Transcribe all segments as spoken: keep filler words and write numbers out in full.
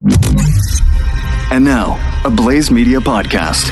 And now, a Blaze Media podcast.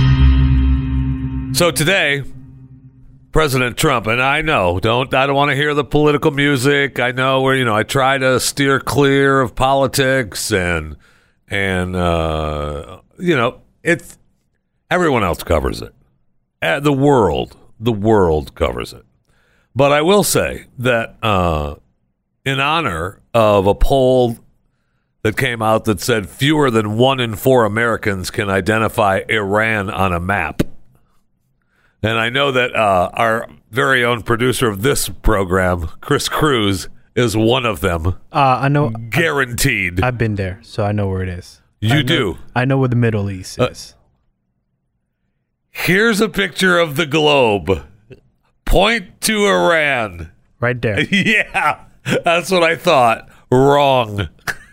So today, President Trump, and I know, don't I don't want to hear the political music. I know where, you know, I try to steer clear of politics and and uh, you know, it's everyone else covers it. Uh, the world, the world covers it. But I will say that uh, in honor of a poll that came out that said fewer than one in four Americans can identify Iran on a map. And I know that uh, our very own producer of this program, Chris Cruz, is one of them. Uh, I know. Guaranteed. I've been there, so I know where it is. You I know, do? I know where the Middle East is. Uh, here's a picture of the globe. Point to Iran. Right there. Yeah, that's what I thought. Wrong.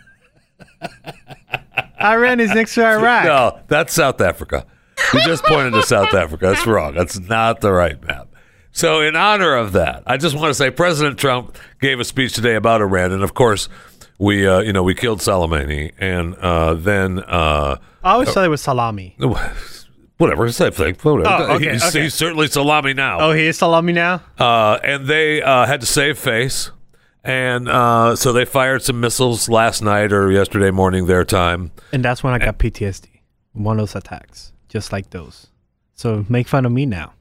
Iran is next to Iraq. No, that's South Africa. You just pointed to South Africa. That's wrong. That's not the right map. So in honor of that, I just want to say President Trump gave a speech today about Iran. And, of course, we uh, you know, we killed Soleimani. And uh, then... Uh, I always thought it was salami. Whatever. Same thing. Whatever. Oh, okay, he's, okay. he's certainly salami now. Oh, he is salami now? Uh, and they uh, had to save face. And uh, so they fired some missiles last night or yesterday morning their time. And that's when I got P T S D. One of those attacks. Just like those. So make fun of me now.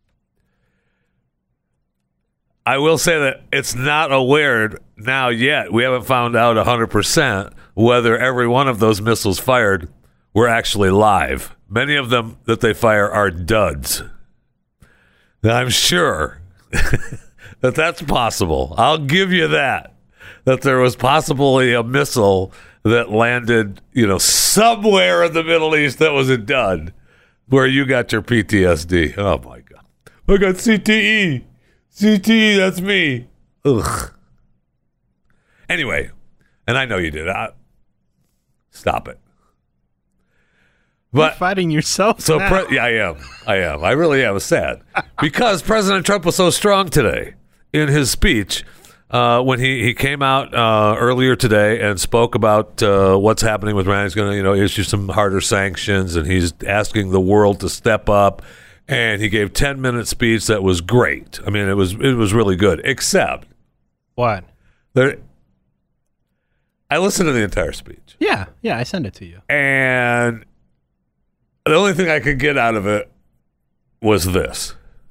I will say that it's not aware now yet. We haven't found out one hundred percent whether every one of those missiles fired were actually live. Many of them that they fire are duds. Now, I'm sure that that's possible. I'll give you that. That there was possibly a missile that landed, you know, somewhere in the Middle East that was a dud, where you got your P T S D. Oh, my God. I got C T E. C T E, that's me. Ugh. Anyway, and I know you did. I, stop it. But You're fighting yourself so now. Pre- yeah, I am. I am. I really am. It's sad. Because President Trump was so strong today in his speech uh, when he, he came out uh, earlier today and spoke about uh, what's happening with Iran. He's going to, you know, issue some harder sanctions, and he's asking the world to step up. And he gave ten minute speech that was great. I mean, it was it was really good. Except What? there, I listened to the entire speech, Yeah. Yeah, I sent it to you. and the only thing I could get out of it was this.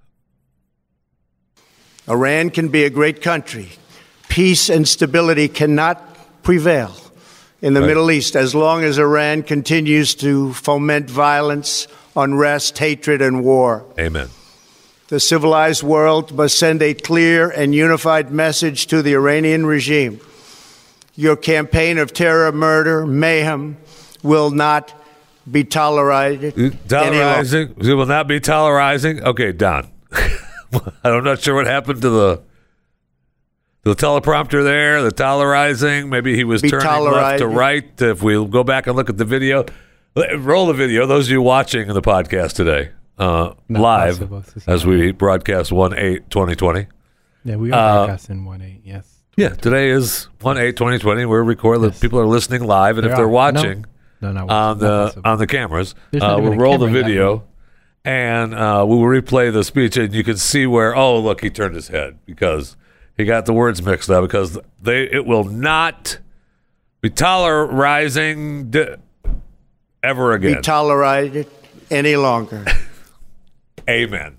Iran can be a great country. Peace and stability cannot prevail in the Right. Middle East as long as Iran continues to foment violence, unrest, hatred, and war. Amen. The civilized world must send a clear and unified message to the Iranian regime. Your campaign of terror, murder, mayhem will not be tolerated. any longer. Tolerizing. We will not be tolerizing. Okay, Don. I'm not sure what happened to the the teleprompter there, the tolerizing. Maybe he was Be turning left to tolerizing. right. If we go back and look at the video, roll the video. Those of you watching the podcast today, uh, Not live, possible to see. as we broadcast one eight twenty twenty. Yeah, we are Uh, broadcasting one eight, yes. Yeah, today is one eight twenty twenty. We're recording. Yes. People are listening live, and They if they're are. watching No, no, on not the possible. on the cameras, There's not uh, even we'll a roll the camera in that video, room. and uh, we will replay the speech, and you can see where. Oh, look, he turned his head because he got the words mixed up. Because they, it will not be tolerizing d- ever Be again. tolerated any longer. Amen.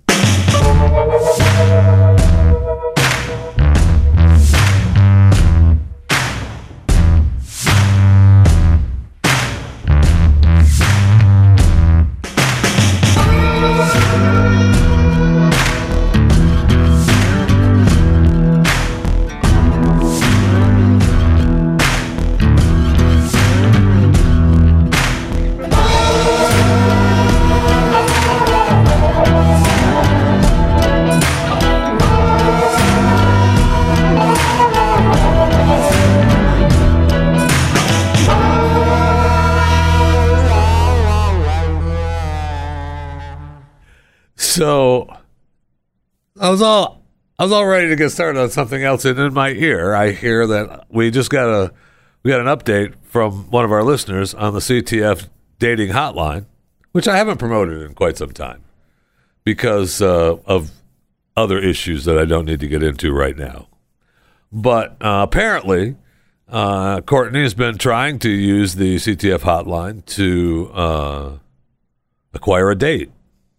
So I was all I was all ready to get started on something else, and in my ear, I hear that we just got a we got an update from one of our listeners on the C T F dating hotline, which I haven't promoted in quite some time because uh, of other issues that I don't need to get into right now. But uh, apparently, uh, Courtney has been trying to use the C T F hotline to uh, acquire a date.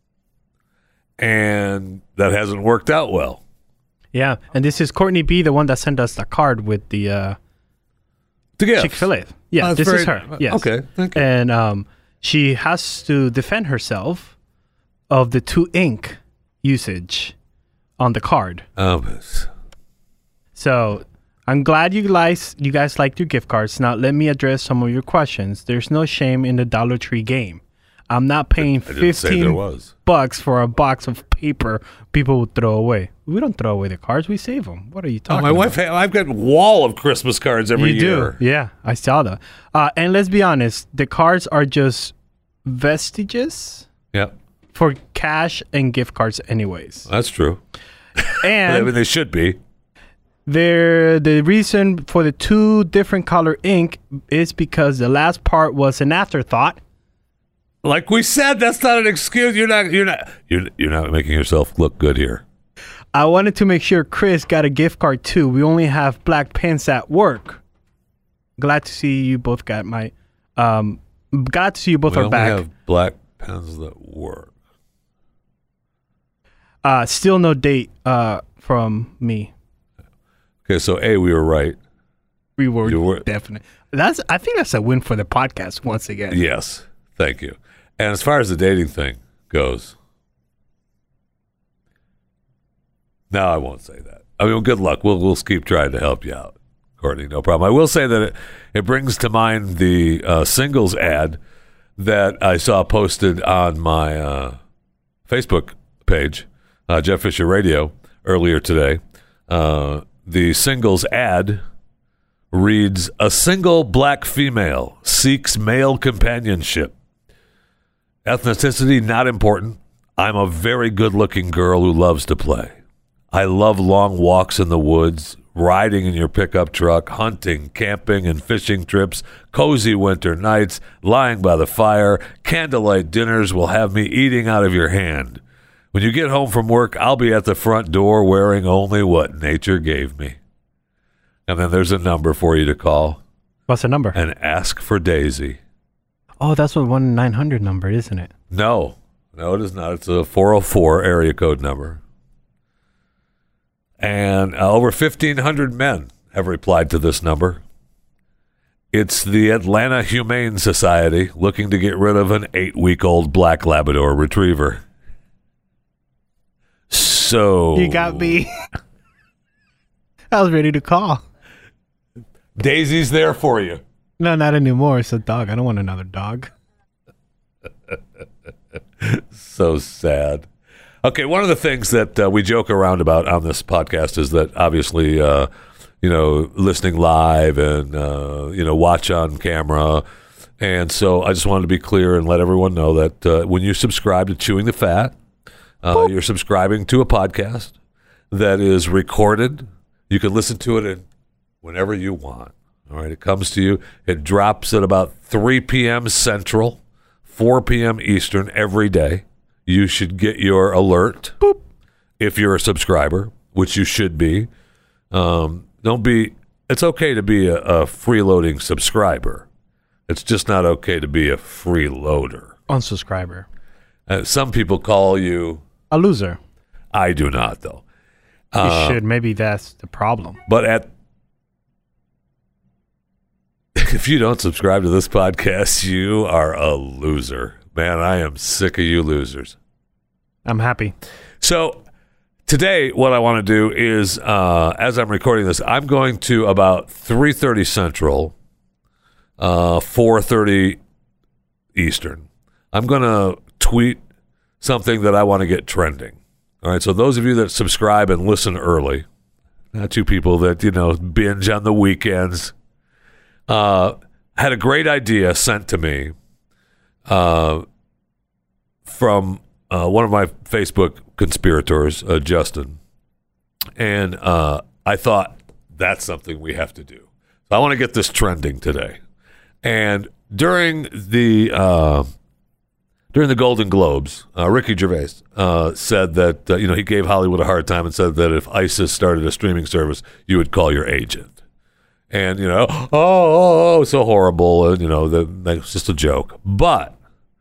And that hasn't worked out well. Yeah, and this is Courtney B, the one that sent us the card with the uh, Chick-fil-A. Yeah, Oh, this very, is her. Yes. Okay, thank you. And um, she has to defend herself of the two ink usage on the card. Um, So I'm glad you guys you guys liked your gift cards. Now let me address some of your questions. There's no shame in the Dollar Tree game. I'm not paying I didn't say there fifteen was. bucks for a box of paper people would throw away. We don't throw away the cards. We save them. What are you Oh, talking my about? wife, I've got a wall of Christmas cards every you year. do. Yeah, I saw that. Uh, and let's be honest, the cards are just vestiges Yep, for cash and gift cards anyways. that's true. I And mean, they should be. There, the reason for the two different color ink is because the last part was an afterthought. Like we said, that's not an excuse. You're not. You're not. You're, you're not making yourself look good here. I wanted to make sure Chris got a gift card too. We only have black pens at work. Glad to see you both got my. Um, glad to see you both we are only back. have black pens that work. Uh, still no date. Uh, from me. Okay, so A, we were right. We were, You were- definite. That's. I think that's a win for the podcast once again. Yes, thank you. And as far as the dating thing goes, no, I won't say that. I mean, good luck. We'll we'll keep trying to help you out, Courtney. No problem. I will say that it, it brings to mind the uh, singles ad that I saw posted on my uh, Facebook page, uh, Jeff Fisher Radio, earlier today. Uh, the singles ad reads, "A single black female seeks male companionship. Ethnicity not important. I'm a very good-looking girl who loves to play. I love long walks in the woods, riding in your pickup truck, hunting, camping, and fishing trips, cozy winter nights, lying by the fire, candlelight dinners will have me eating out of your hand. When you get home from work, I'll be at the front door wearing only what nature gave me." And then there's a number for you to call What's the number? and ask for Daisy. Oh, that's what one nine hundred number, isn't it? No, no, it is not. It's a four oh four area code number. And uh, over fifteen hundred men have replied to this number. It's the Atlanta Humane Society looking to get rid of an eight-week-old black Labrador retriever. So You got me. I was ready to call. Daisy's there for you. No, not anymore. It's a dog. I don't want another dog. So sad. Okay, one of the things that uh, we joke around about on this podcast is that obviously, uh, you know, listening live and, uh, you know, watch on camera. And so I just wanted to be clear and let everyone know that uh, when you subscribe to Chewing the Fat, uh, you're subscribing to a podcast that is recorded. You can listen to it in whenever you want. All right, it comes to you. It drops at about three p.m. Central, four p.m. Eastern every day. You should get your alert Boop. If you're a subscriber, which you should be. Um, don't be. It's okay to be a, a freeloading subscriber. It's just not okay to be a freeloader. Unsubscriber. Uh, some people call you. A loser. I do not, though. You Uh, should. Maybe that's the problem. But at if you don't subscribe to this podcast, you are a loser. Man, I am sick of you losers. I'm happy. So today, what I want to do is, uh, as I'm recording this, I'm going to about three thirty Central, uh, four thirty Eastern. I'm going to tweet something that I want to get trending. All right, so those of you that subscribe and listen early, not you people that, you know, binge on the weekends, uh, had a great idea sent to me uh, from uh, one of my Facebook conspirators, uh, Justin. And uh, I thought that's something we have to do. So I want to get this trending today. And during the uh, during the Golden Globes, uh, Ricky Gervais uh, said that uh, you know he gave Hollywood a hard time and said that if ISIS started a streaming service, you would call your agent. And you know, oh, oh, oh so horrible, and you know that that's just a joke. But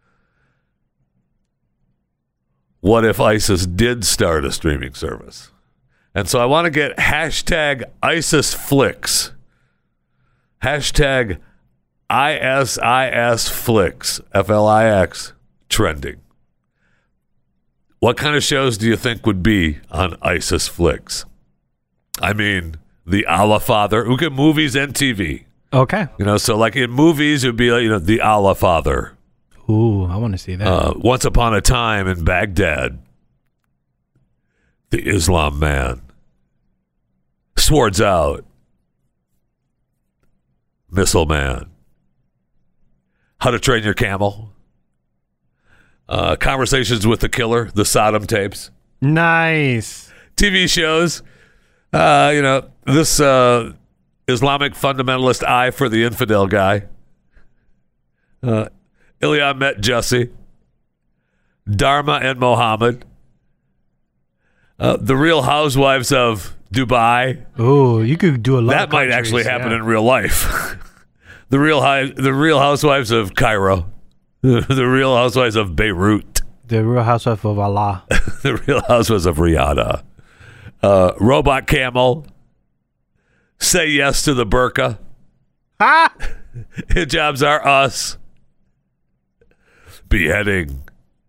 what if ISIS did start a streaming service? And so I want to get hashtag ISIS Flicks, hashtag I S I S Flicks, F L I X, trending. What kind of shows do you think would be on ISIS Flicks? I mean, The Allah Father, who get movies and T V. Okay. You know, so like in movies, it would be like, you know, The Allah Father. Ooh, I want to see that. Uh, Once Upon a Time in Baghdad. The Islam Man. Swords Out. Missile Man. How to Train Your Camel. Uh, Conversations with the Killer, the Sodom tapes. Nice. T V shows. Uh, you know, this uh, Islamic fundamentalist eye for the infidel guy. Uh, Ilya met Jesse. Dharma and Mohammed. Uh, the Real Housewives of Dubai. Oh, you could do a lot. That of might countries, actually happen yeah. in real life. the real high, the Real Housewives of Cairo. The Real Housewives of Beirut. The Real Housewife of Allah. The Real Housewives of Riyadh. Uh, Robot Camel. Say Yes to the Burqa. Ha! Hijabs Are Us. Beheading.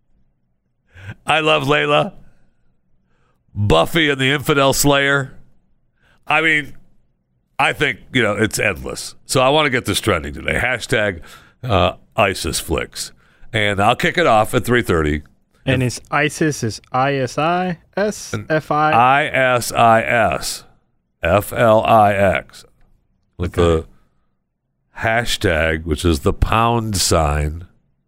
I Love Layla. Buffy and the Infidel Slayer. I mean, I think, you know, it's endless. So I want to get this trending today. Hashtag uh, ISIS Flicks. And I'll kick it off at three thirty. And it's ISIS is I S I S F I. I S I S F L I X. With Okay. the hashtag, which is the pound sign.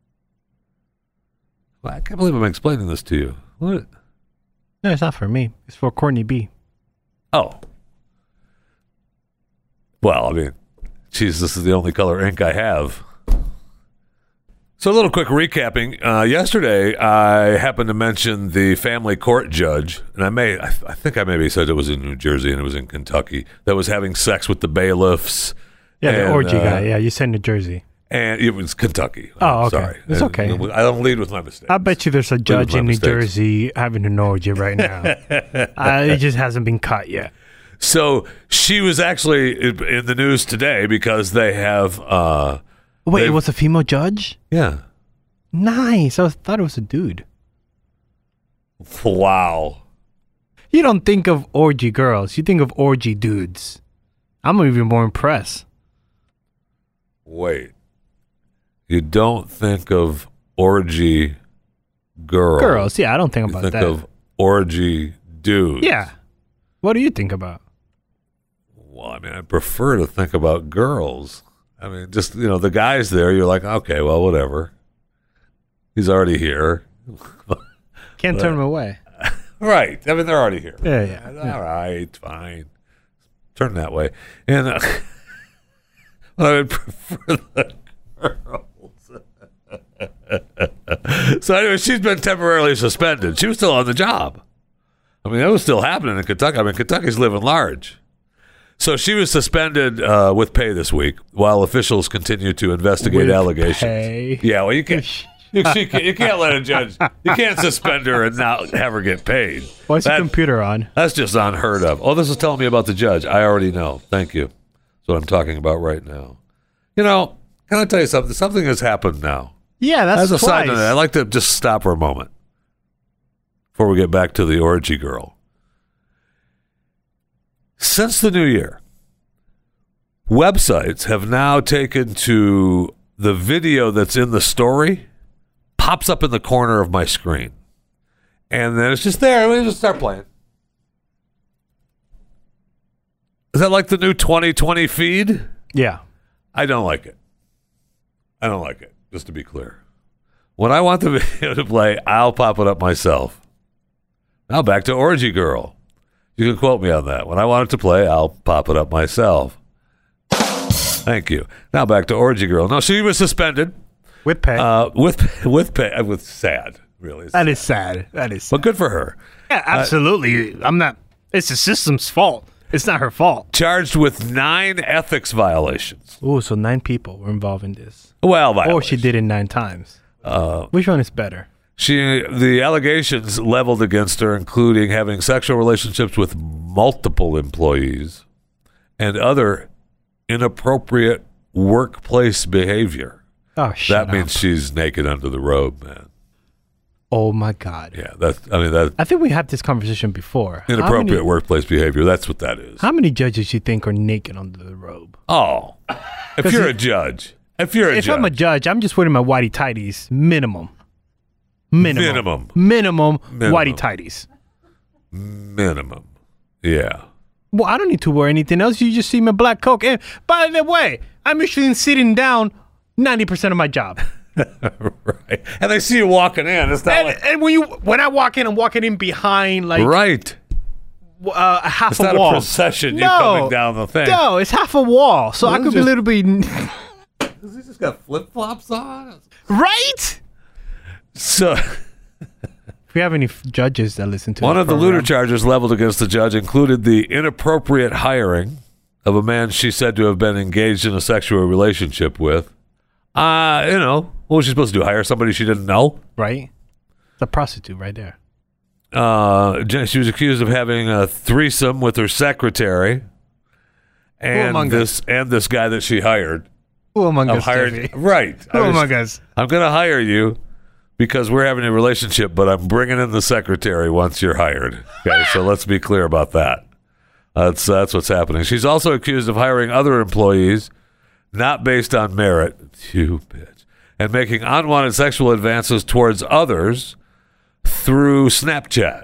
Well, I can't believe I'm explaining this to you. What? No, it's not for me. It's for Courtney B. Oh. Well, I mean, geez, this is the only color ink I have. So a little quick recapping. Uh, yesterday, I happened to mention the family court judge, and I may, I, th- I think I maybe said it was in New Jersey and it was in Kentucky, that was having sex with the bailiffs. Yeah, the and, orgy uh, guy. Yeah, you said New Jersey. And it was Kentucky. Oh, I'm okay. Sorry. It's And, okay. you know, I don't lead with my mistakes. I bet you there's a judge my in New mistakes. Jersey having an orgy right now. uh, it just hasn't been caught yet. So she was actually in in the news today because they have, uh, Wait, it They've- was a female judge? yeah. Nice. I was, thought it was a dude. Wow. You don't think of orgy girls. You think of orgy dudes. I'm even more impressed. Wait. You don't think of orgy girls. Girls, yeah, I don't think You about think that. of orgy dudes. Yeah. What do you think about? Well, I mean, I prefer to think about girls. I mean, just, you know, the guys there, you're like, okay, well, whatever. He's already here. Can't turn them away. Right. I mean, they're already here. Yeah, yeah, yeah. All right, fine. Turn that way. And uh, I would prefer the girls. So anyway, she's been temporarily suspended. She was still on the job. I mean, that was still happening in Kentucky. I mean, Kentucky's living large. So she was suspended uh, with pay this week while officials continue to investigate With allegations. pay? Yeah, well, you can't. You, she can't, you can't let a judge. You can't suspend her and not have her get paid. What's That- your computer on? That's just unheard of. Oh, this is telling me about the judge. I already know. Thank you. That's what I'm talking about right now. You know, can I tell you something? Something has happened now. Yeah, that's As a side twice. note, I'd like to just stop for a moment before we get back to the orgy girl. Since the new year, websites have now taken to the video that's in the story pops up in the corner of my screen. And then it's just there. We just start playing. Is that like the new twenty twenty feed? Yeah. I don't like it. I don't like it, just to be clear. When I want the video to play, I'll pop it up myself. Now back to Orgy Girl. You can quote me on that. When I want it to play, I'll pop it up myself. Thank you. Now back to Orgy Girl. No, she was suspended With pay. uh, with with pay. With sad, really. that is sad. That is sad. But good for her. Yeah, absolutely. I'm not. It's the system's fault. It's not her fault. Charged with nine ethics violations. Oh, so nine people were involved in this. Well, Or violations. she did it nine times. Uh, Which one is better? She the allegations leveled against her, including having sexual relationships with multiple employees and other inappropriate workplace behavior. Oh, shut That means up. she's naked under the robe, man. Oh my God. Yeah, that's. I mean, that I think we had this conversation before. How inappropriate many, workplace behavior. That's what that is. How many judges you think are naked under the robe? Oh, if 'Cause you're it- a judge, if you're a If judge, I'm a judge, I'm just wearing my whitey tighties. Minimum. Minimum. Minimum. Minimum. Minimum. Whitey tighties. minimum, yeah. Well, I don't need to wear anything else. You just see my black coat. And by the way, I'm usually sitting down ninety percent of my job. Right, and they see you walking in. It's not And, like and when you when I walk in, I'm walking in behind like right. uh, a half It's a not wall. a procession. You no, coming down the thing. No, it's half a wall, so I Well, could be a just- little bit Has he just got flip flops on? right. So If we have any f- judges that listen to one this of the program, looter charges leveled against the judge included the inappropriate hiring of a man she said to have been engaged in a sexual relationship with. Uh, you know, what was she supposed to do? Hire somebody she didn't know? right? The prostitute right there. Uh, Jen- she was accused of having a threesome with her secretary and among this and this guy that she hired. Who among I'm us, hired, Stevie? right? I Who was- among us? I'm going to hire you because we're having a relationship, but I'm bringing in the secretary once you're hired. Okay, so let's be clear about that. That's that's what's happening. She's also accused of hiring other employees, not based on merit, you bitch, and making unwanted sexual advances towards others through Snapchat.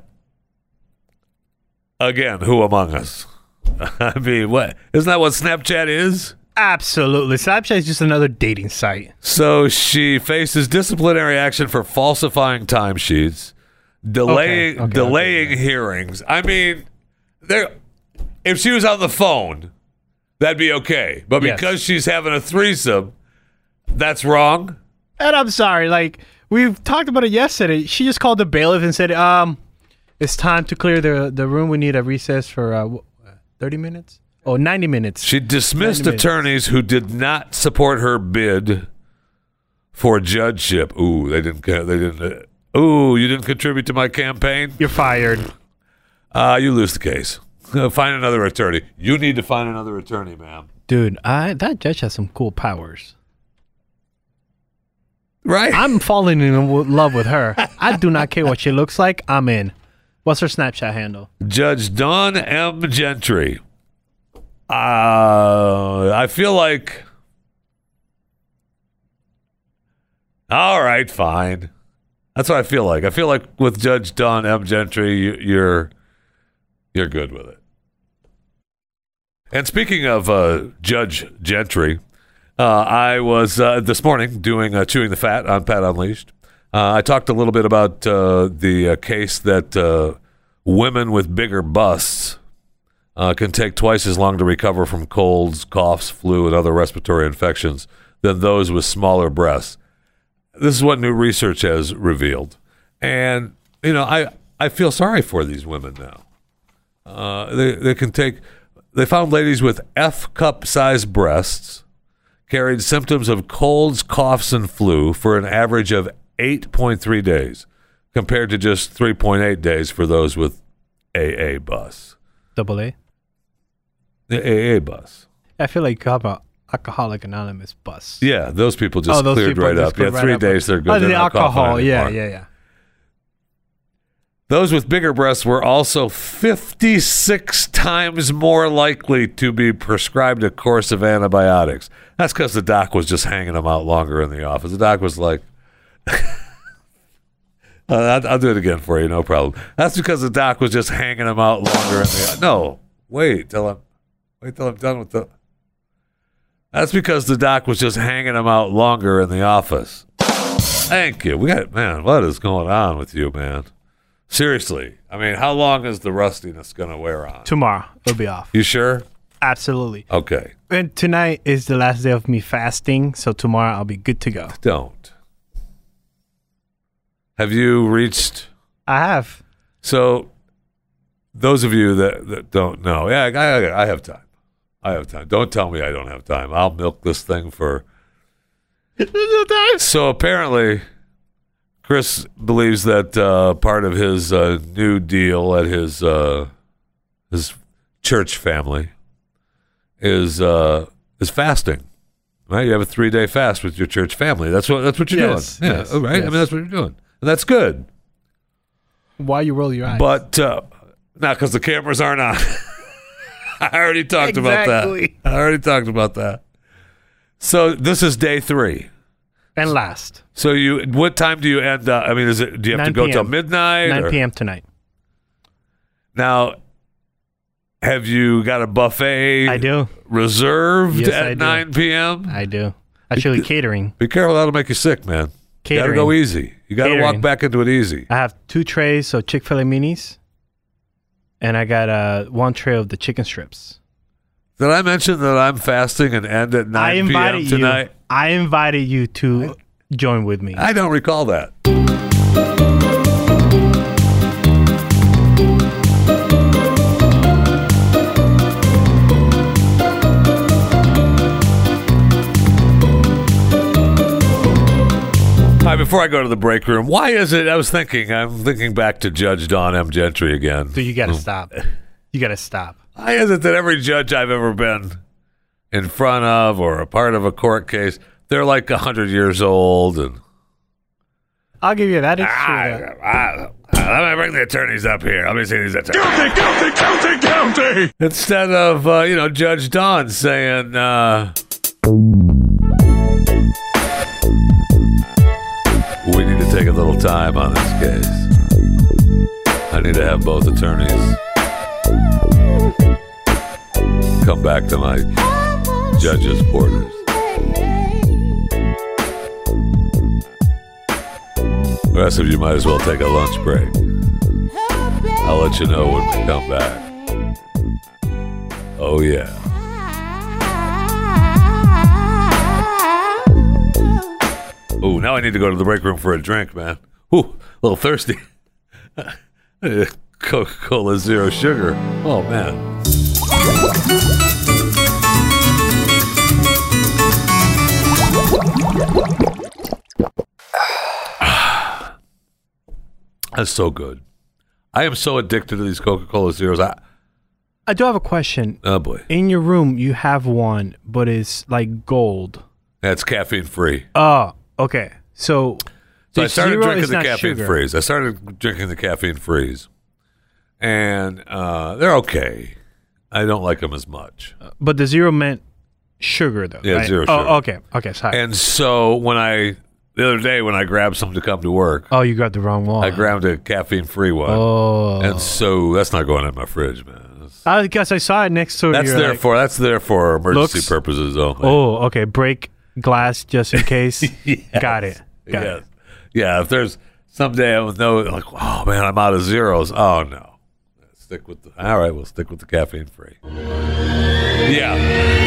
Again, who among us? I mean, what isn't that what Snapchat is? Absolutely. Snapchat is just another dating site. So she faces disciplinary action for falsifying timesheets, delaying Okay, okay, delaying okay, hearings. I mean, there. If she was on the phone, that'd be okay. But Yes. because she's having a threesome, that's wrong. And I'm sorry, like we've talked about it yesterday. She just called the bailiff and said, "Um, it's time to clear the the room. We need a recess for uh, thirty minutes. Oh, ninety minutes." She dismissed ninety minutes. attorneys who did not support her bid for judgeship. Ooh, they didn't. They didn't. Uh, ooh, you didn't contribute to my campaign. You're fired. Uh, you lose the case. Find another attorney. You need to find another attorney, ma'am. Dude, I that judge has some cool powers. Right. I'm falling in w- love with her. I do not care what she looks like. I'm in. What's her Snapchat handle? Judge Dawn M. Gentry. Uh, I feel like. All right, fine. That's what I feel like. I feel like with Judge Dawn M. Gentry, you, you're you're good with it. And speaking of uh, Judge Gentry, uh, I was uh, this morning doing uh, Chewing the Fat on Pat Unleashed. Uh, I talked a little bit about uh, the uh, case that uh, women with bigger busts uh, can take twice as long to recover from colds, coughs, flu, and other respiratory infections than those with smaller breasts. This is what new research has revealed. And, you know, I, I feel sorry for these women now. Uh, they, they can take, they found ladies with F cup sized breasts carried symptoms of colds, coughs, and flu for an average of eight point three days compared to just three point eight days for those with A A bus. Double A. The A A bus. I feel like you have a Alcoholic Anonymous bus. Yeah, those people just Oh, those cleared people right just up. Yeah, cleared right three up. days they're good. Oh, They're the not coughing alcohol. Yeah, anymore. yeah, yeah. Those with bigger breasts were also fifty-six times more likely to be prescribed a course of antibiotics. That's because the doc was just hanging them out longer in the office. The doc was like, uh, I'll, I'll do it again for you, no problem. That's because the doc was just hanging them out longer in the No, wait till I'm, wait till I'm done with the... That's because the doc was just hanging them out longer in the office. Thank you. We got, man, what is going on with you, man? Seriously. I mean, how long is the rustiness going to wear on? Tomorrow it'll be off. You sure? Absolutely. Okay. And tonight is the last day of me fasting, so tomorrow I'll be good to go. Don't. Have you reached... I have. So, those of you that, that don't know, yeah, I, I, I have time. I have time. Don't tell me I don't have time. I'll milk this thing for... So, apparently, Chris believes that uh, part of his uh, new deal at his uh, his church family is uh, is fasting. Right? You have a three-day fast with your church family. That's what that's what you're Yes, doing. Yeah, yes, right? yes. I mean, that's what you're doing. And that's good. Why you roll your eyes? But uh, not because the cameras aren't on. I already talked about Exactly. that. I already talked about that. So this is day three. and last. So you, what time do you end up? I mean, is it? Do you have to go till midnight? nine or- p.m. tonight. Now, have you got a buffet? I do. Reserved Yes, at I do. nine p.m. I do. Actually, catering. Be careful, that'll make you sick, man. You gotta Catering. go easy. You gotta walk Catering. back into it easy. I have two trays of Chick-fil-A minis, and I got uh, one tray of the chicken strips. Did I mention that I'm fasting and end at I nine p.m. invited tonight? you. I invited you to join with me. I don't recall that. All right, before I go to the break room, why is it? I was thinking, I'm thinking back to Judge Don M. Gentry again. So you got to stop. You got to stop. Why is it that every judge I've ever been in front of or a part of a court case, they're like one hundred years old and I'll give you that. It's true, Ah, though. ah, ah, let me bring the attorneys up here. Let me see these attorneys. Guilty, guilty, guilty, guilty. Instead of, uh, you know, Judge Don saying, uh, we need to take a little time on this case. I need to have both attorneys come back to my judge's quarters. The rest of you might as well take a lunch break. I'll let you know when we come back. Oh, yeah. Ooh, now I need to go to the break room for a drink, man. Ooh, a little thirsty. Coca-Cola Zero Sugar. Oh, man. That's so good. I am so addicted to these Coca-Cola Zeros. I, I do have a question. oh, boy. In your room, you have one, but it's like gold. That's caffeine free. Oh, okay. So, So I the started zero drinking is the not caffeine sugar. freeze. I started drinking the caffeine freeze, and uh, they're okay. I don't like them as much. But the zero meant sugar, though. Yeah, right? zero Oh, sugar. okay. Okay, sorry. And so when I the other day when I grabbed some to come to work, oh, you got the wrong one. I grabbed a caffeine free one, Oh. and so that's not going in my fridge, man. That's, I guess I saw it next to that's your, there like, for that's there for emergency looks? purposes only. Oh, okay. Break glass just in case. Got it. Got yeah, it. yeah. If there's someday I would know, like, oh man, I'm out of zeros. Oh no, stick with the. All right, we'll stick with the caffeine free. Yeah,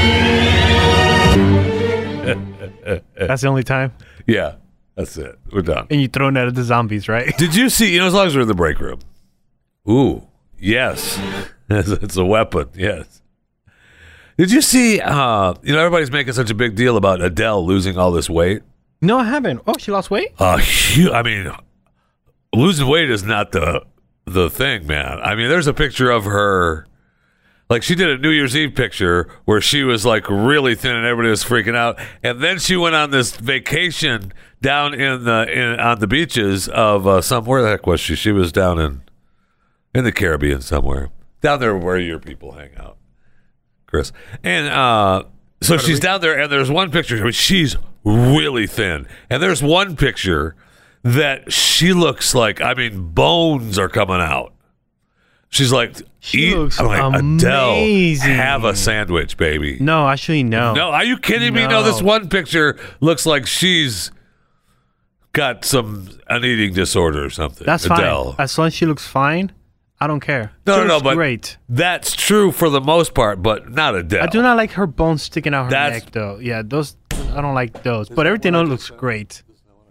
That's the only time. yeah. That's it. We're done. And you throwing that at the zombies, right? Did you see? You know, as long as we're in the break room. Ooh, yes, it's, it's a weapon. Yes. Did you see? Uh, you know, everybody's making such a big deal about Adele losing all this weight. No, I haven't. Oh, she lost weight? Uh, hu- I mean, losing weight is not the the thing, man. I mean, there's a picture of her. Like, she did a New Year's Eve picture where she was, like, really thin and everybody was freaking out. And then she went on this vacation down in the in, on the beaches of uh, some, where the heck was she? She was down in in the Caribbean somewhere. Down there where your people hang out, Chris. And uh, so she's down there, and there's one picture where she's really thin. And there's one picture that she looks like, I mean, bones are coming out. She's like, She eat. looks I'm like, amazing. Adele, have a sandwich, baby. No, actually, no. No, are you kidding me? No, No. this one picture looks like she's got some an eating disorder or something. That's Adele. fine. As long as she looks fine, I don't care. No, she no, no, looks but great. That's true for the most part, but not Adele. I do not like her bones sticking out her That's- neck, though. Yeah, those I don't like those. But everything else looks great.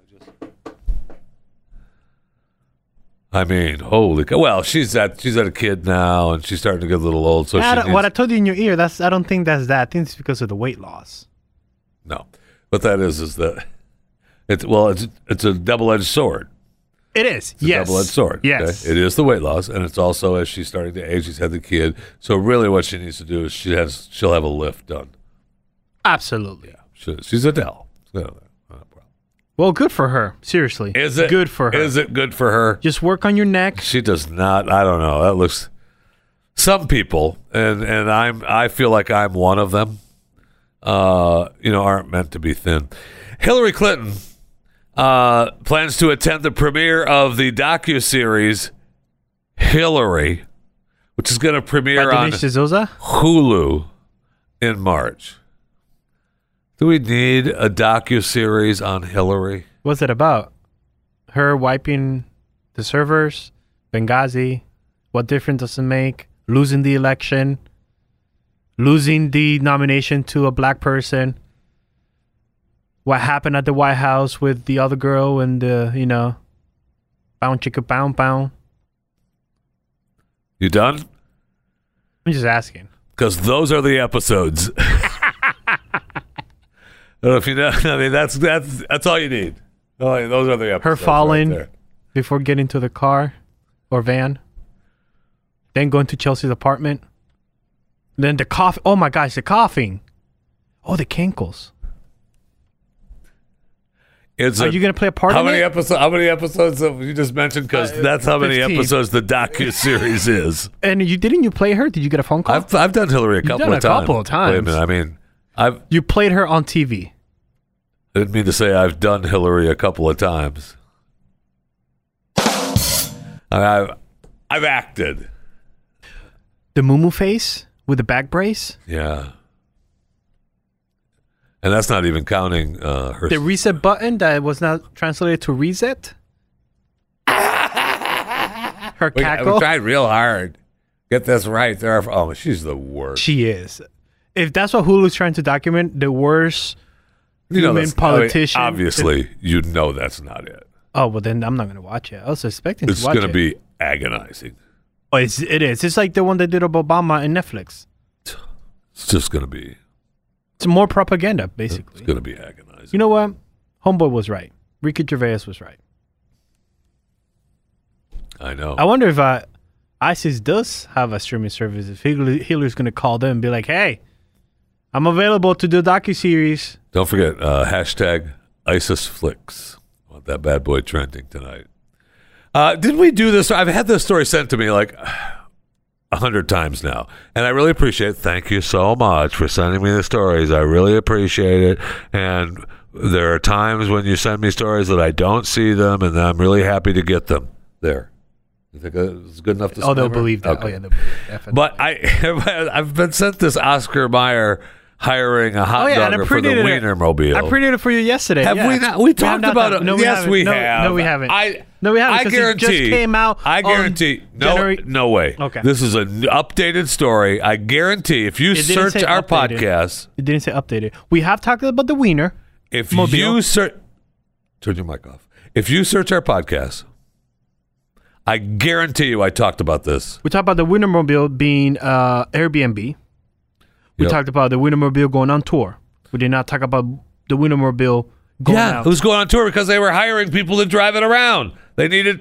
I mean, holy cow. Well, she's at she's at a kid now, and she's starting to get a little old. So I she don't- needs, what I told you in your ear, that's I don't think that's that. I think it's because of the weight loss. no, what that is is that it's well, it's it's a double edged sword. It is. It's a yes. double edged sword. Yes. okay? It is the weight loss, and it's also as she's starting to age, she's had the kid. So really, what she needs to do is she has she'll have a lift done. Absolutely. She, she's Adele. So, not a problem. Well, good for her. Seriously. Is it good for her? Is it good for her? Just work on your neck. She does not. I don't know. That looks. Some people, and and I'm. I feel like I'm one of them. Uh, you know, aren't meant to be thin. Hillary Clinton uh, plans to attend the premiere of the docuseries Hillary, which is going to By premiere on Denise D'Souza? Hulu in March. Do we need a docuseries on Hillary? What's it about? Her wiping the servers? Benghazi? What difference does it make? Losing the election? Losing the nomination to a black person? What happened at the White House with the other girl and the, you know, pound chicka pound pound? You done? I'm just asking. Because those are the episodes. I don't know if you know. I mean, that's that's that's all you need. Oh, those are the episodes. Her falling right there. before getting to the car or van. Then going to Chelsea's apartment. Then the cough. Oh my gosh, the coughing. Oh, the cankles. It's Are a- you going to play a part how in many it? episodes? How many episodes have you just mentioned? Because Uh, that's how many fifteen. episodes the docu series is. And you didn't you play her? Did you get a phone call? I've I've done Hillary a couple done of a times. couple of Wait a times. minute. I mean, I've you played her on T V. I didn't mean to say I've done Hillary a couple of times. I've I've acted. The Moo face with the back brace. Yeah. And that's not even counting uh, her. The reset button that was not translated to reset. Her we, cackle. we tried real hard. Get this right. There are, oh, she's the worst. She is. If that's what Hulu's trying to document, the worst You know, human that's- I mean, politician. obviously, you know that's not it. Oh well, then I'm not gonna watch it. I was expecting It's to watch going to it. be agonizing. Oh, it's, it is. It's like the one they did of Obama in Netflix. It's just going to be. It's more propaganda, basically. It's going to be agonizing. You know what? Homeboy was right. Ricky Gervais was right. I know. I wonder if uh, ISIS does have a streaming service. If Hillary, Hillary's going to call them and be like, hey, I'm available to do a docuseries. Don't forget uh, hashtag IsisFlix. I want that bad boy trending tonight. Uh, did we do this? I've had this story sent to me like a hundred times now, and I really appreciate it. Thank you so much for sending me the stories. I really appreciate it. And there are times when you send me stories that I don't see them, and I'm really happy to get them. There. You think it's good enough to Oh, they'll disclaimer? believe that. Okay. Oh, yeah, they'll believe it. Definitely. But I, I've been sent this Oscar Mayer hiring a hot Oh, yeah, and I dogger for the printed it- Wienermobile. I printed it for you yesterday. Have yeah. we not? We have talked not about done- it. No, we yes, haven't. we no, have. No, we haven't. I no, we haven't. I 'cause guarantee. It just came out. I on guarantee. No, January- no way. Okay. This is an updated story. I guarantee. If you It didn't search say our updated. podcast, It didn't say updated. We have talked about the wiener. if Mobile. you search, turn your mic off. If you search our podcast, I guarantee you, I talked about this. We talked about the Wienermobile being uh, Airbnb. We Yep. talked about the Wienermobile going on tour. We did not talk about the Wienermobile going yeah, out. who's going on tour because they were hiring people to drive it around. They needed.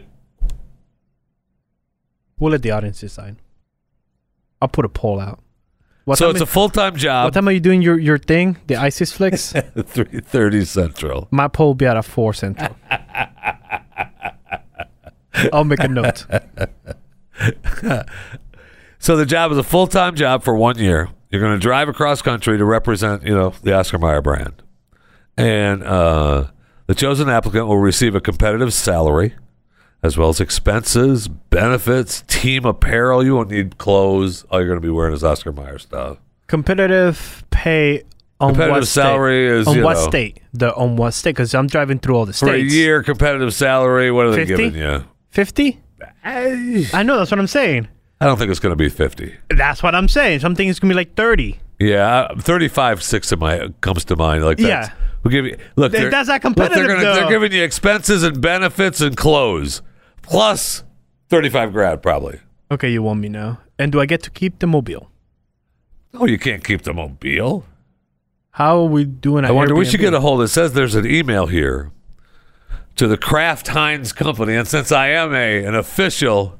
We'll let the audience decide. I'll put a poll out. What So time it's a is- full time job. What time are you doing your, your thing? The ISIS flicks? Three thirty Central. My poll will be at a four central. I'll make a note. So the job is a full time job for one year. You're going to drive across country to represent, you know, the Oscar Mayer brand, and uh, the chosen applicant will receive a competitive salary, as well as expenses, benefits, team apparel. You won't need clothes. All you're going to be wearing is Oscar Mayer stuff. Competitive pay on Competitive what state? salary is, on you what know, state? The on what state? Because I'm driving through all the for a states. year. Competitive salary. What are they fifty? giving you? Fifty? I, I know, that's what I'm saying. I don't think it's going to be fifty. That's what I'm saying. Something is going to be like thirty. Yeah, thirty-five, six of my comes to mind. Like that's, Yeah. we'll give you look. Th- they're- that's not look, competitive, they're, gonna- though. they're giving you expenses and benefits and clothes plus thirty-five grand probably. Okay, you want me now. And do I get to keep the mobile? Oh, you can't keep the mobile. How are we doing? I wonder. We should get a hold. It says there's an email here to the Kraft Heinz company, and since I am a an official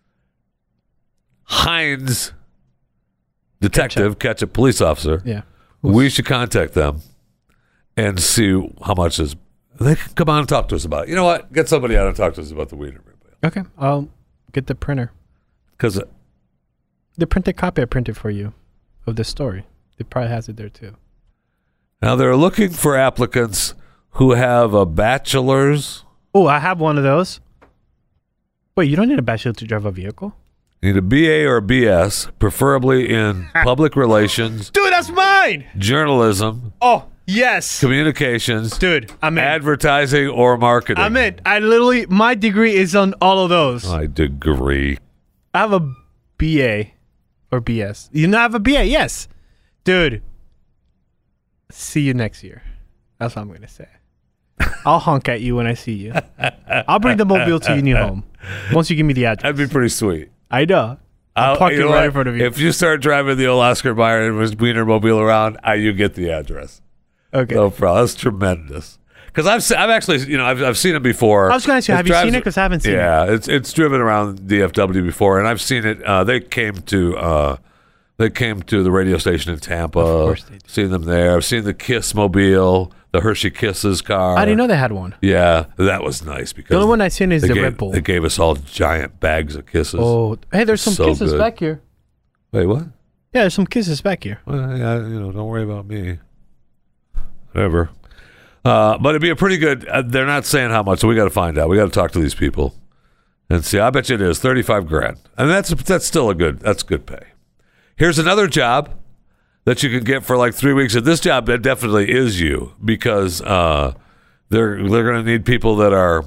Heinz detective, catch a police officer, Yeah. we should contact them and see how much is. They can come on and talk to us about it. You know what? Get somebody out and talk to us about the Wiener Mobile. Okay, I'll get the printer. Because The printed copy I printed for you of the story. It probably has it there too. now they're looking for applicants who have a bachelor's. Oh, I have one of those. Wait, you don't need a bachelor to drive a vehicle? You need a B A or a B S, preferably in public relations, Dude, that's mine! journalism, Oh, yes. communications, Dude, I'm in. advertising, or marketing. I'm in. I literally, my degree is on all of those. My degree. I have a B A or B S. You not have a B A? Yes. Dude, see you next year. That's what I'm going to say. I'll honk at you when I see you. I'll bring the mobile to your new home once you give me the address. That'd be pretty sweet. I know. I'll I'll- park you it know right what? in front of you. If you start driving the old Oscar Mayer and Wiener Mobile around, I, you get the address. Okay. No problem. That's tremendous. Because I've se- I've actually you know I've I've seen it before. I was going to ask you, It have you drives- seen it? Because I haven't seen it. Yeah, it's it's driven around D F W before, and I've seen it. Uh, they came to uh, they came to the radio station in Tampa. Of course they did. Seen them there. I've seen the Kiss Mobile, the Hershey Kisses car. I didn't know they had one. Yeah, that was nice because The only one I've seen is they the gave, Red Bull. They gave us all giant bags of kisses. Oh, hey, there's some So kisses good. back here. Wait, what? Yeah, there's some kisses back here. Well, yeah, you know, don't worry about me. Whatever. Uh, but it'd be a pretty good. Uh, they're not saying how much, so we got to find out. We got to talk to these people and see. I bet you it is thirty-five grand, and that's that's still a good. That's good pay. Here's another job that you can get for like three weeks. And this job that definitely is you because uh, they're they're going to need people that are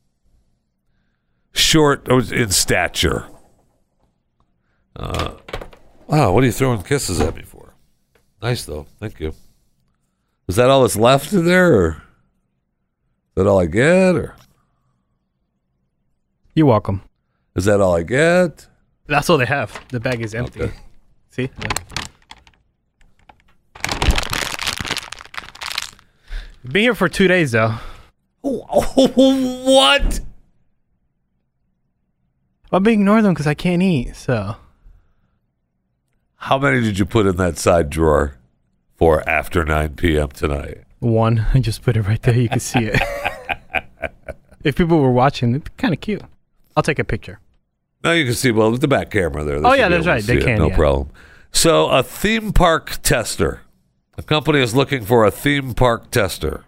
short in stature. Uh, wow, what are you throwing kisses at me for? Nice though, thank you. Is that all that's left in there, or is that all I get, or You're welcome. is that all I get? That's all they have. The bag is empty. Okay. See? Look. Been here for two days though. What? I'm being ignore them because I can't eat. So How many did you put in that side drawer for after nine p.m. tonight? one, I just put it right there. You can see it. If people were watching, it'd be kind of cute. I'll take a picture. Now you can see, well, with the back camera there. they Oh, should yeah, be that's able to right. They see it, can, No yeah. problem. So, a theme park tester. A company is looking for a theme park tester.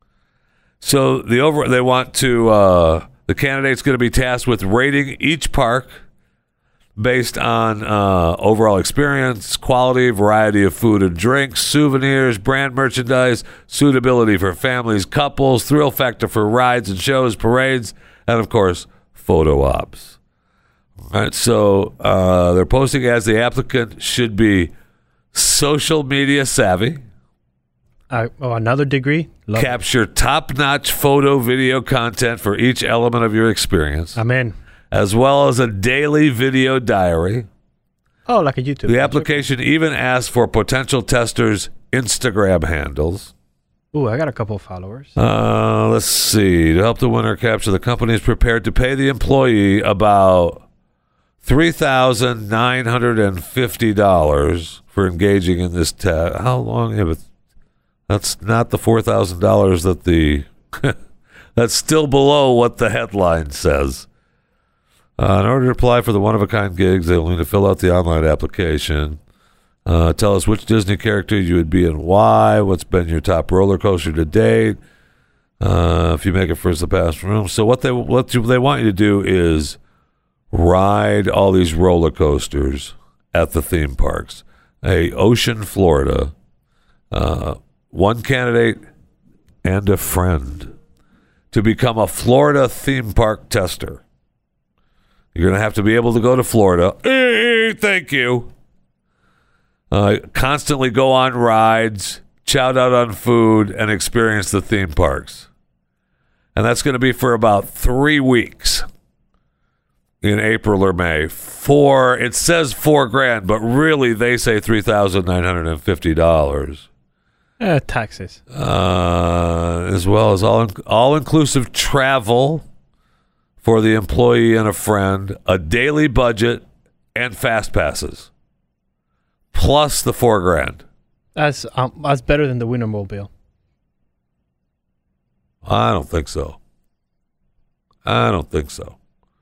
So, the over they want to, uh, the candidate's going to be tasked with rating each park based on uh, overall experience, quality, variety of food and drinks, souvenirs, brand merchandise, suitability for families, couples, thrill factor for rides and shows, parades, and of course, photo ops. All right, so uh, they're posting as the applicant should be social media savvy, Uh, oh, another degree? Love it. capture top-notch photo, video content for each element of your experience, I'm in. as well as a daily video diary. Oh, like a YouTube. The application even asks for potential testers' Instagram handles. Ooh, I got a couple of followers. Uh, let's see. To help the winner capture, the company is prepared to pay the employee about three thousand nine hundred fifty dollars for engaging in this test. How long? Yeah, but that's not the four thousand dollars that the... That's still below what the headline says. Uh, in order to apply for the one-of-a-kind gigs, they'll need to fill out the online application. Uh, tell us which Disney character you would be and why. What's been your top roller coaster to date? Uh, if you make it first, the past room. So what they what you- they want you to do is ride all these roller coasters at the theme parks. A Ocean, Florida. Uh, one candidate and a friend to become a Florida theme park tester. You're going to have to be able to go to Florida. Eh, thank you. Uh, constantly go on rides, chow out on food, and experience the theme parks. And that's going to be for about three weeks in April or May. For, it says four grand, but really they say three thousand nine hundred fifty dollars. Uh, taxes. Uh, as well as all all inclusive travel for the employee and a friend, a daily budget, and fast passes, plus the four grand. That's um, that's better than the Wienermobile. I don't think so. I don't think so.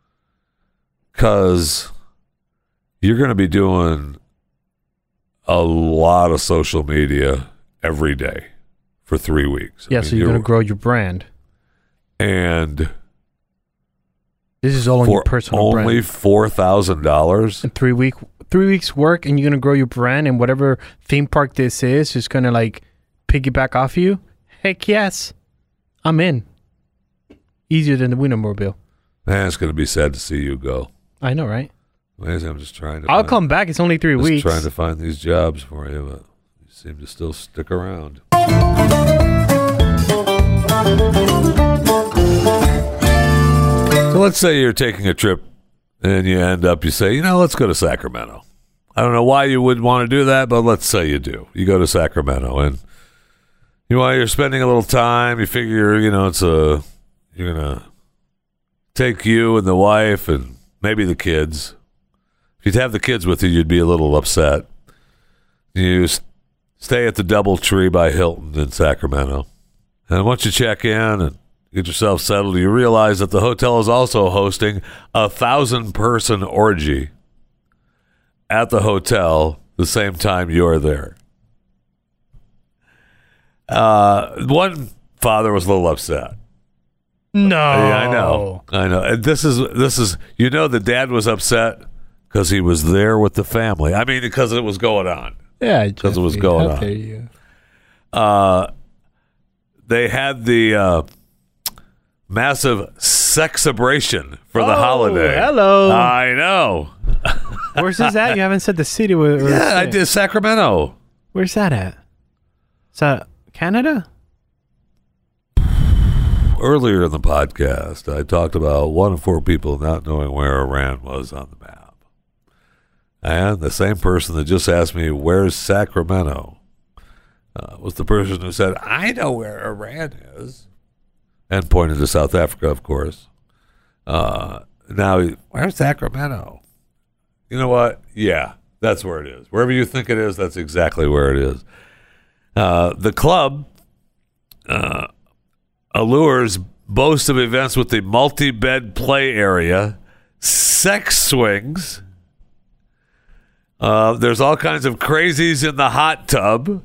Because you're going to be doing a lot of social media every day for three weeks. Yeah, I mean, so you're, you're going to grow your brand. And this is all on your personal only brand. Only four thousand dollars? In three, week, three weeks work, and you're going to grow your brand, and whatever theme park this is, is going to like piggyback off you? Heck yes. I'm in. Easier than the Wienermobile. Man, it's going to be sad to see you go. I know, right? Amazing. I'm just trying to I'll find, come back. It's only three just weeks. trying to find these jobs for you, but you seem to still stick around. So let's say you're taking a trip and you end up, you say, you know, let's go to Sacramento. I don't know why you would want to do that, but let's say you do. You go to Sacramento and you know, you're spending a little time, you figure, you know, it's a, you're going to take you and the wife and maybe the kids. If you'd have the kids with you, you'd be a little upset. You s- stay at the DoubleTree by Hilton in Sacramento. And once you check in and get yourself settled, you realize that the hotel is also hosting a thousand-person orgy at the hotel the same time you're there. Uh, one father was a little upset. No. Yeah, I know. I know. And this is this is you know the dad was upset because he was there with the family. I mean, because it was going on. Yeah, Because it was Jeffrey, going how on. dare you. Uh, they had the uh, massive sexabration for the Oh, holiday. hello. I know. Where's this at? You haven't said the city. Where, where Yeah, I it's at. did Sacramento. Where's that at? Is that Canada? Earlier in the podcast, I talked about one in four people not knowing where Iran was on the map. And the same person that just asked me, where's Sacramento, uh, was the person who said, I know where Iran is. And pointed to South Africa, of course. Uh, now, where's Sacramento? You know what? Yeah, that's where it is. Wherever you think it is, that's exactly where it is. Uh, the club uh, allures boasts of events with the multi-bed play area, sex swings. Uh, there's all kinds of crazies in the hot tub.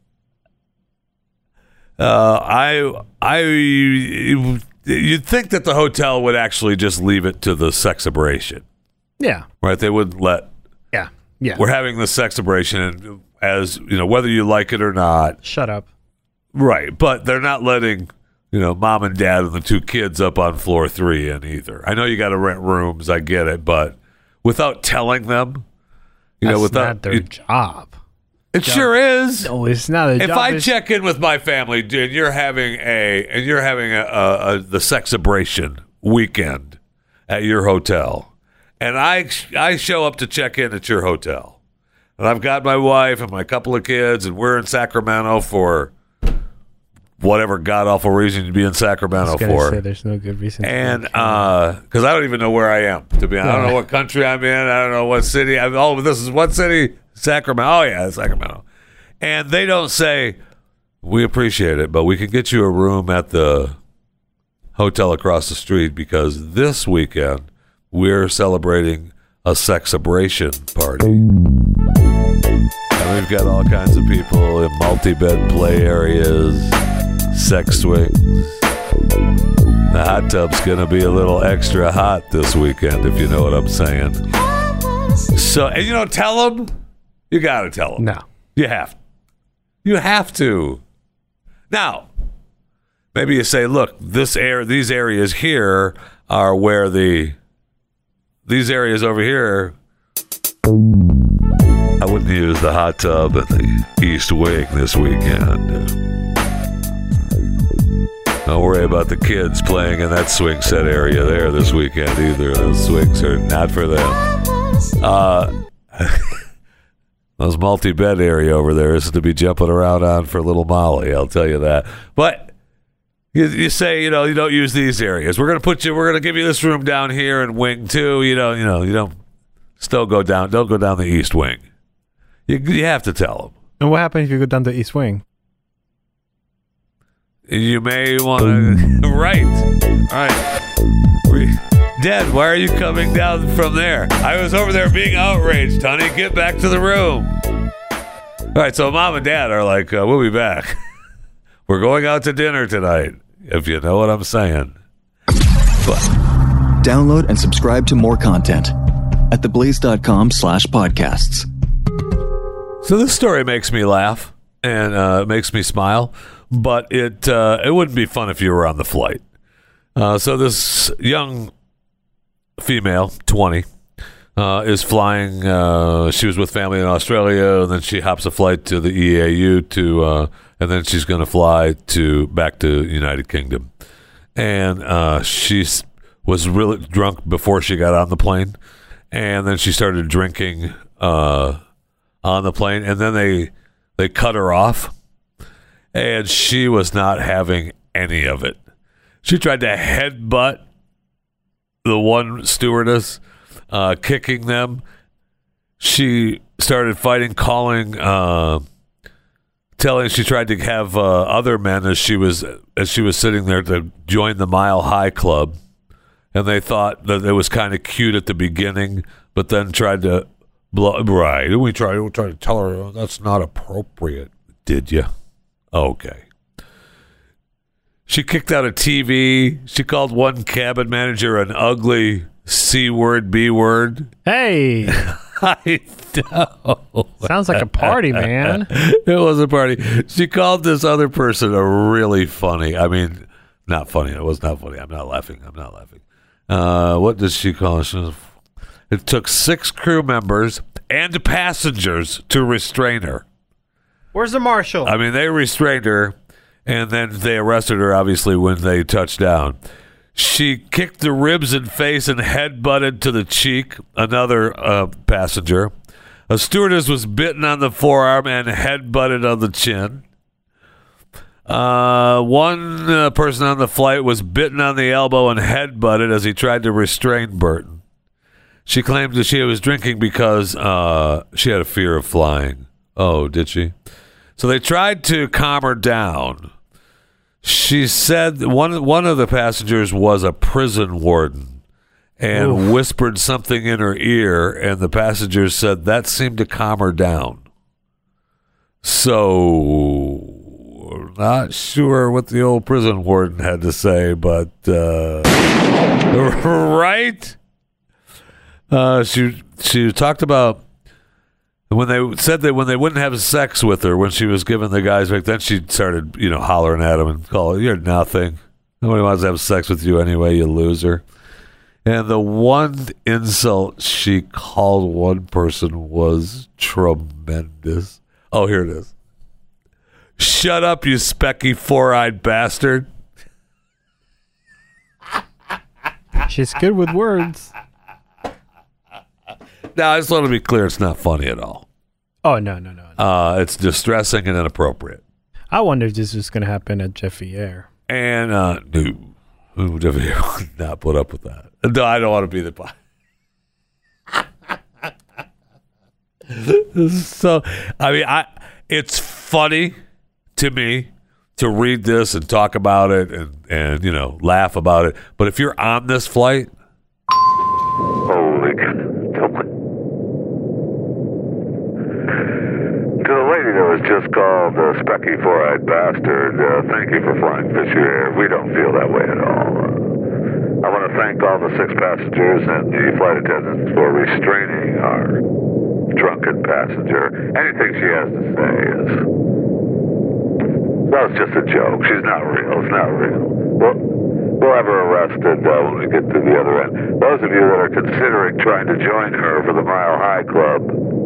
Uh, I, I, you'd think that the hotel would actually just leave it to the sexabration, Yeah. right? They wouldn't let. Yeah. Yeah. We're having the sexabration, and as you know, whether you like it or not, Shut up. right? But they're not letting, you know, mom and dad and the two kids up on floor three in either. I know you got to rent rooms. I get it, but without telling them, you That's know, without not their it, job. it sure is. No, it's not a If job. I it's- check in with my family, dude, you're having a and you're having a, a, a the sexabration weekend at your hotel, and I I show up to check in at your hotel, and I've got my wife and my couple of kids, and we're in Sacramento for whatever god awful reason to be in I was Sacramento gonna for. say there's no good reason. to And be- because I don't even know where I am, to be honest. I don't Yeah. know what country I'm in. I don't know what city. I'm, oh, this is what city? Sacramento. Oh, yeah, Sacramento. And they don't say, we appreciate it, but we can get you a room at the hotel across the street because this weekend we're celebrating a sexabration party. And we've got all kinds of people in multi-bed play areas, sex swings. The hot tub's going to be a little extra hot this weekend, if you know what I'm saying. So, and you don't tell them? You got to tell them. no. You have. You have to. Now, maybe you say, look, this air, these areas here are where the these areas over here, I wouldn't use the hot tub at the East Wing this weekend. Don't worry about the kids playing in that swing set area there this weekend either. Those swings are not for them. Uh, those multi-bed area over there is to be jumping around on for little Molly, I'll tell you that. But you, you say, you know, you don't use these areas. We're going to put you, we're going to give you this room down here in Wing two. You know, you know, you don't still go down, don't go down the East Wing. You, you have to tell them. And what happens if you go down the East Wing? You may want to... Right. All right. Dad, why are you coming down from there? I was over there being outraged, honey. Get back to the room. All right, so Mom and Dad are like, uh, we'll be back. We're going out to dinner tonight, if you know what I'm saying. But download and subscribe to more content at theblaze.com slash podcasts. So this story makes me laugh and uh, makes me smile. But it uh, it wouldn't be fun if you were on the flight. Uh, so this young female, twenty, uh, is flying. Uh, she was with family in Australia, and then she hops a flight to the E A U to, uh, and then she's going to fly to back to United Kingdom. And uh, she was really drunk before she got on the plane, and then she started drinking uh, on the plane, and then they they cut her off. And she was not having any of it. She tried to headbutt the one stewardess, uh, kicking them. She started fighting, calling, uh, telling. She tried to have uh, other men as she was as she was sitting there to join the Mile High Club, and they thought that it was kind of cute at the beginning, but then tried to blow. Right? We tried. We tried to tell her oh, that's not appropriate. Did you? Okay. She kicked out a T V. She called one cabin manager an ugly C word, B word. Hey. I know. Sounds like a party, man. It was a party. She called this other person a really funny. I mean, not funny. It was not funny. I'm not laughing. I'm not laughing. Uh, what did she call it? She was, it took six crew members and passengers to restrain her. Where's the marshal? I mean, they restrained her, and then they arrested her, obviously, when they touched down. She kicked the ribs and face and head-butted to the cheek another uh, passenger. A stewardess was bitten on the forearm and head-butted on the chin. Uh, one uh, person on the flight was bitten on the elbow and head-butted as he tried to restrain Burton. She claimed that she was drinking because uh, she had a fear of flying. Oh, did she? So they tried to calm her down. She said one one of the passengers was a prison warden and Oof. whispered something in her ear, and the passengers said that seemed to calm her down. So, not sure what the old prison warden had to say, but uh, right? Uh, she she talked about. When they said that when they wouldn't have sex with her when she was giving the guys back, then she started, you know, hollering at him and calling, "You're nothing. Nobody wants to have sex with you anyway, you loser." And the one insult she called one person was tremendous. Oh, here it is. "Shut up, you specky four-eyed bastard." She's good with words. Now, I just want to be clear, it's not funny at all. Oh, no, no, no. no. Uh, it's distressing and inappropriate. I wonder if this is going to happen at Jeffy Air. And, uh, no. Ooh, Jeffy Air would not put up with that. No, I don't want to be the... So, I mean, I it's funny to me to read this and talk about it and, and you know, laugh about it. But if you're on this flight... Holy God. To the lady that was just called a specky four-eyed bastard, uh, thank you for flying Fisher Air. We don't feel that way at all. Uh, I want to thank all the six passengers and the flight attendants for restraining our drunken passenger. Anything she has to say is... Well, it's just a joke. She's not real. It's not real. Well, We'll have her arrested uh, when we get to the other end. Those of you that are considering trying to join her for the Mile High Club,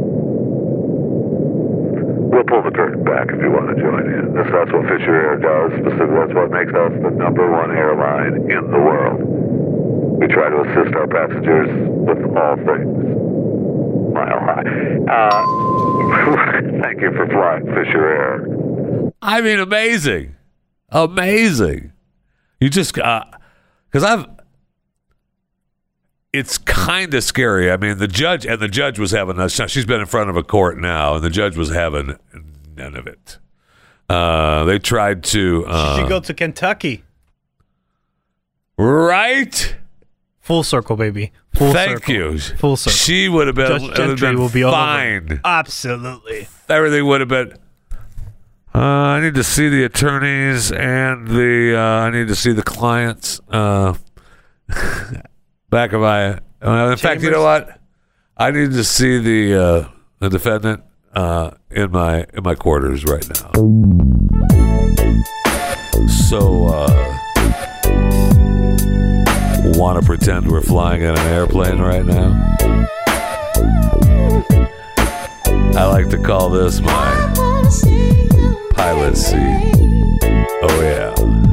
we'll pull the curtain back if you want to join in. That's, that's what Fisher Air does. Specifically, that's what makes us the number one airline in the world. We try to assist our passengers with all things Mile High. Uh, thank you for flying Fisher Air. I mean, amazing. Amazing. You just, because uh, I've, it's kind of scary. I mean, the judge, and the judge was having, a, she's been in front of a court now, and the judge was having none of it. Uh, they tried to. Uh, she should go to Kentucky. Right? Full circle, baby. Full Thank circle. you. Full circle. She would have been, Judge would have Gentry been will be fine. all over. Absolutely. Everything would have been. Uh, I need to see the attorneys and the. Uh, I need to see the clients. Uh, back of my. Uh, in Chambers. fact, you know what? I need to see the uh, the defendant uh, in my in my quarters right now. So, uh, want to pretend we're flying in an airplane right now? I like to call this my pilot seat. Oh yeah.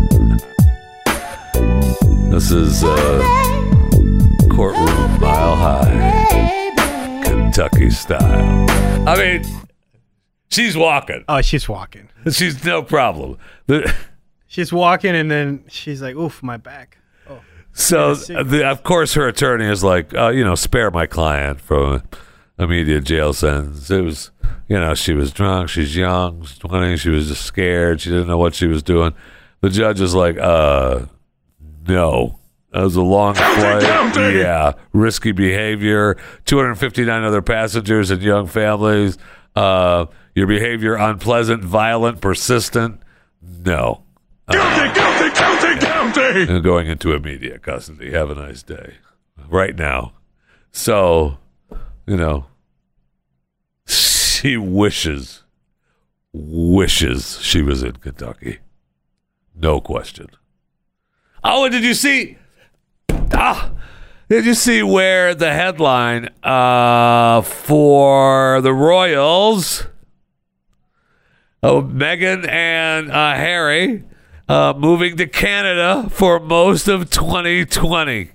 This is uh, courtroom Mile High, Kentucky style. I mean, she's walking. Oh, she's walking. She's no problem. The, She's walking, and then she's like, "Oof, my back." Oh. so, the, of course, her attorney is like, uh, you know, spare my client from immediate jail sentence. It was, you know, she was drunk. She's young. She's twenty. She was just scared. She didn't know what she was doing. The judge is like, uh, no. That was a long flight. county. Yeah. Risky behavior. two hundred fifty-nine other passengers and young families. Uh, your behavior unpleasant, violent, persistent. No. Guilty, guilty, guilty, guilty! And going into immediate custody. Have a nice day. Right now. So, you know, she wishes, wishes she was in Kentucky. No question. Oh, and did you see? Ah, did you see where the headline uh, for the Royals, oh, Meghan and uh, Harry, uh, moving to Canada for most of twenty twenty?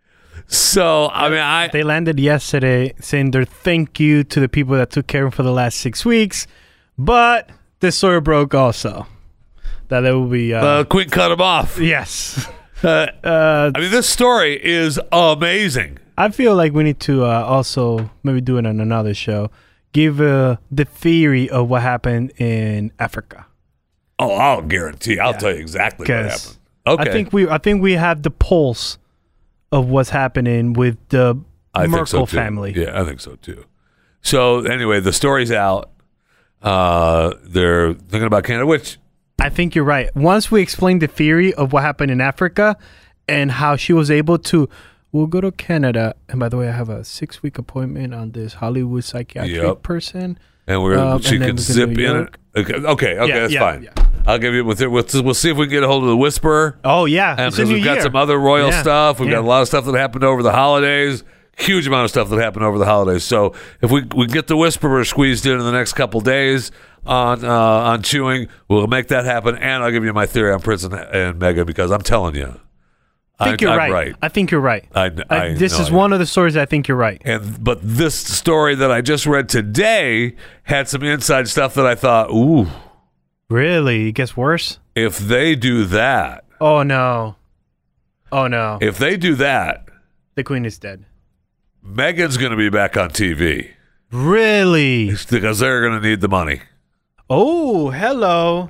So, I mean, I They landed yesterday saying their thank you to the people that took care of them for the last six weeks, but this story broke also that there will be. Uh, uh, Queen cut him off. yes. Uh, Uh, I mean, this story is amazing. I feel like we need to uh, also maybe do it on another show. Give uh, the theory of what happened in Africa. Oh, I'll guarantee. I'll Yeah. tell you exactly what 'Cause happened. Okay, I think we I think we have the pulse of what's happening with the I think Merkel so too. family. Yeah, I think so too. So anyway, the story's out. Uh, they're thinking about Canada, which I think you're right. Once we explain the theory of what happened in Africa and how she was able to, we'll go to Canada. And by the way, I have a six week appointment on this Hollywood psychiatric Yep. person. and we're Um, she and then can we can zip New in. York. It. Okay, okay, okay Yeah, that's yeah, fine. yeah. I'll give you with it. We'll, we'll see if we can get a hold of the Whisperer. Oh yeah, And it's a because new we've got year. some other royal Yeah, stuff. We've yeah. got a lot of stuff that happened over the holidays. Huge amount of stuff that happened over the holidays. So if we we get the Whisperer squeezed in in the next couple days on uh, on chewing, we'll make that happen. And I'll give you my theory on Prince and, and Meghan because I'm telling you, I think you're I'm right. I think you're right. I, I, I, this know is I- one of the stories I think you're right. And but this story that I just read today had some inside stuff that I thought, ooh, Really, it gets worse. if they do that, Oh no, oh no, if they do that, the queen is dead. Meghan's going to be back on T V Really? because they're going to need the money. Oh, hello.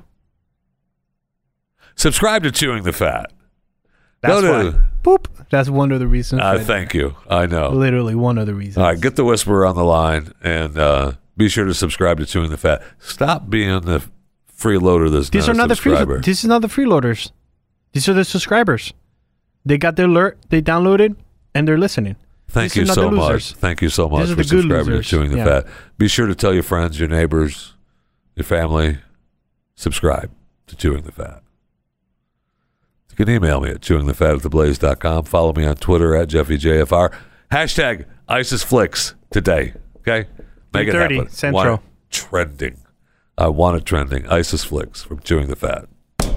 Subscribe to Chewing the Fat. That's Go why. to- Boop. That's one of the reasons. Uh, for thank you. I know. Literally one of the reasons. All right, get the Whisperer on the line and uh, be sure to subscribe to Chewing the Fat. Stop being the freeloader that's These not are a not the free. subscriber. This is not the freeloaders. These are the subscribers. They got their alert. They downloaded and they're listening. Thank These you are not so the much. losers. Thank you so much These are for the good subscribing to losers. Chewing the Yeah. Fat. Be sure to tell your friends, your neighbors, your family, subscribe to Chewing the Fat. You can email me at chewing the fat at the blaze dot com. Follow me on Twitter at Jeffy J F R. Hashtag ISIS Flicks today. Okay? Make it happen. Central. Want it trending. I want it trending. ISIS Flicks from Chewing the Fat. Is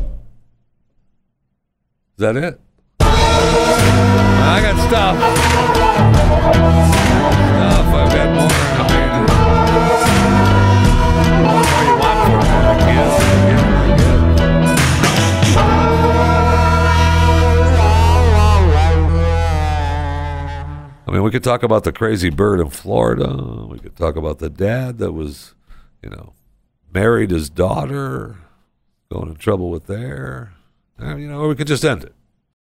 that it? I got stuff. Stuff. I've got more. I mean, what more you want for me? I guess. I mean, we could talk about the crazy bird in Florida. We could talk about the dad that was, you know, married his daughter, going in trouble with there. Uh, you know, or we could just end it.